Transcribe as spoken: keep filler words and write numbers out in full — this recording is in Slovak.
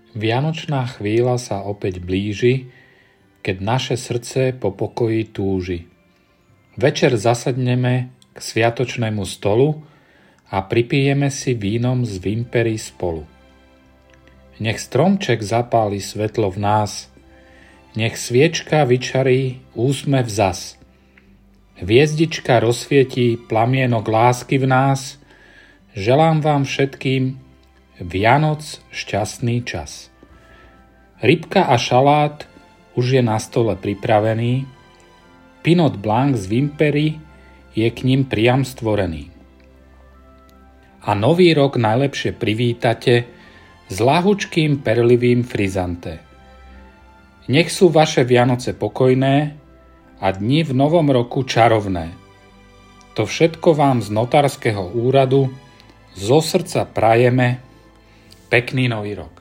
Vianočná chvíľa sa opäť blíži, keď naše srdce po pokoji túži. Večer zasadneme k sviatočnému stolu a pripijeme si vínom z vimpery spolu. Nech stromček zapáli svetlo v nás, nech sviečka vyčarí úsmev zas. Hviezdička rozsvietí plamienok lásky v nás. Želám vám všetkým Vianoc šťastný čas. Rybka a šalát už je na stole pripravený. Pinot Blanc z vimpery je k ním priam stvorený. A nový rok najlepšie privítate s lahučkým perlivým frizante. Nech sú vaše Vianoce pokojné a dni v novom roku čarovné. To všetko vám z notárskeho úradu zo srdca prajeme. Pekný nový rok.